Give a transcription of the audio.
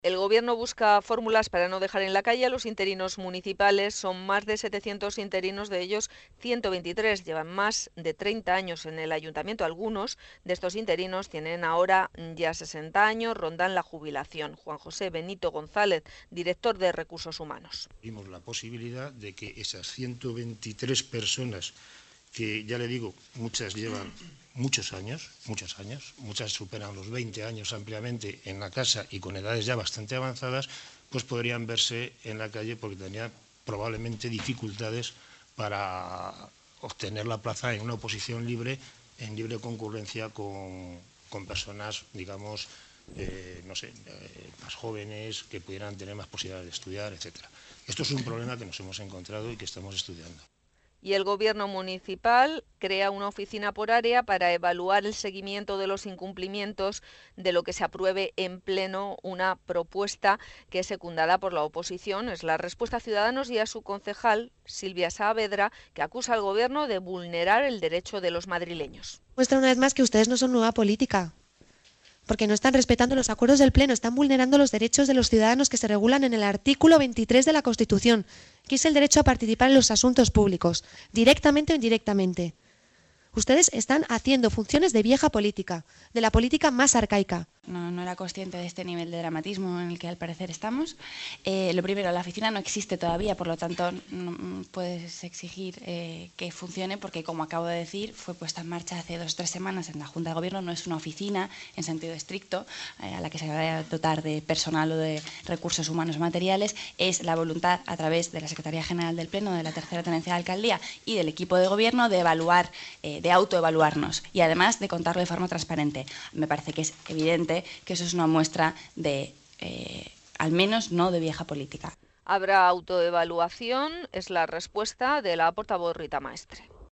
El Gobierno busca fórmulas para no dejar en la calle a los interinos municipales. Son más de 700 interinos, de ellos 123 llevan más de 30 años en el ayuntamiento. Algunos de estos interinos tienen ahora ya 60 años, rondan la jubilación. Juan José Benito González, director de Recursos Humanos. Vimos la posibilidad de que esas 123 personas, que ya le digo, muchas llevan muchas superan los 20 años ampliamente en la casa y con edades ya bastante avanzadas, pues podrían verse en la calle porque tenían probablemente dificultades para obtener la plaza en una oposición libre, en libre concurrencia con personas, digamos, más jóvenes, que pudieran tener más posibilidades de estudiar, etcétera. Esto es un problema que nos hemos encontrado y que estamos estudiando. Y el Gobierno municipal crea una oficina por área para evaluar el seguimiento de los incumplimientos de lo que se apruebe en pleno, una propuesta que es secundada por la oposición. Es la respuesta a Ciudadanos y a su concejal, Silvia Saavedra, que acusa al Gobierno de vulnerar el derecho de los madrileños. Muestra una vez más que ustedes no son nueva política, porque no están respetando los acuerdos del Pleno, están vulnerando los derechos de los ciudadanos que se regulan en el artículo 23 de la Constitución, que es el derecho a participar en los asuntos públicos, directamente o indirectamente. Ustedes están haciendo funciones de vieja política, de la política más arcaica. No era consciente de este nivel de dramatismo en el que al parecer estamos. Lo primero, la oficina no existe todavía, por lo tanto no puedes exigir que funcione porque, como acabo de decir, fue puesta en marcha hace 2 o 3 semanas en la Junta de Gobierno. No es una oficina en sentido estricto a la que se va a dotar de personal o de recursos humanos materiales. Es la voluntad, a través de la Secretaría General del Pleno, de la Tercera Tenencia de Alcaldía y del equipo de Gobierno, de evaluar, de autoevaluarnos y además de contarlo de forma transparente. Me parece que es evidente que eso es una muestra de, al menos no de vieja política. Habrá autoevaluación, es la respuesta de la portavoz Rita Maestre.